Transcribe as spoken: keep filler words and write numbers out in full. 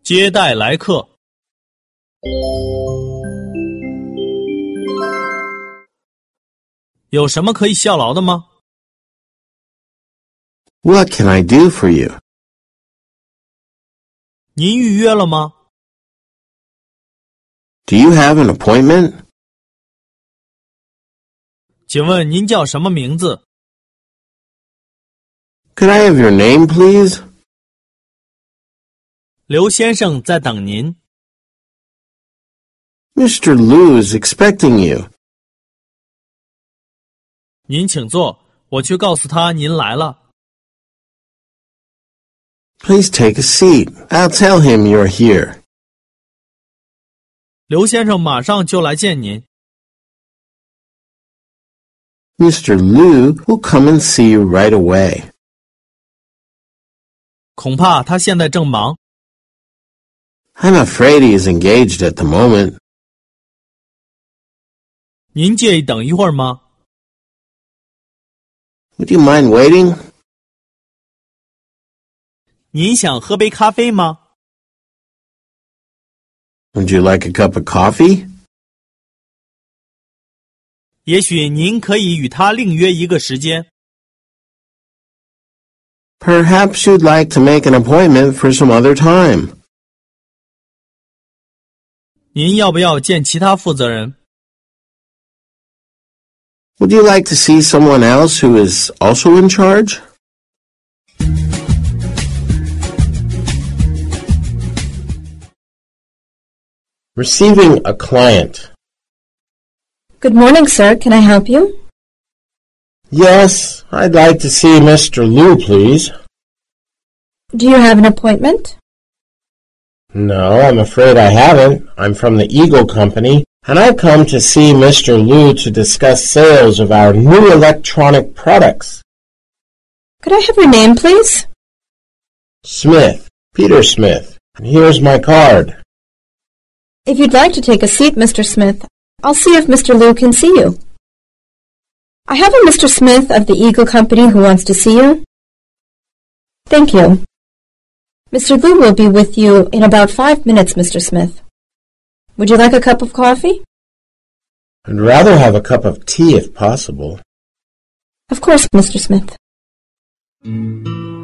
接待来客。有什么可以效劳的吗？ What can I do for you? 您预约了吗？ Do you have an appointment? 请问您叫什么名字？ Could I have your name, please? 刘先生在等您。 Mister Liu is expecting you. 您请坐，我去告诉他您来了。 Please take a seat. I'll tell him you're here. 刘先生马上就来见您。 Mister Liu will come and see you right away. 恐怕他现在正忙。 I'm afraid he is engaged at the moment. 您介意等一会儿吗？ Would you mind waiting? 您想喝杯咖啡吗？ Would you like a cup of coffee? 也许您可以与他另约一个时间。 Perhaps you'd like to make an appointment for some other time. 您要不要见其他负责人？ Would you like to see someone else who is also in charge? Receiving a client. Good morning, sir. Can I help you? Yes, I'd like to see Mister Liu, please. Do you have an appointment? No, I'm afraid I haven't. I'm from the Eagle Company, and I've come to see Mister Liu to discuss sales of our new electronic products. Could I have your name, please? Smith, Peter Smith, and here's my card. If you'd like to take a seat, Mister Smith, I'll see if Mister Liu can see you. I have a Mister Smith of the Eagle Company who wants to see you. Thank you. Mister Liu will be with you in about five minutes, Mister Smith. Would you like a cup of coffee? I'd rather have a cup of tea if possible. Of course, Mister Smith.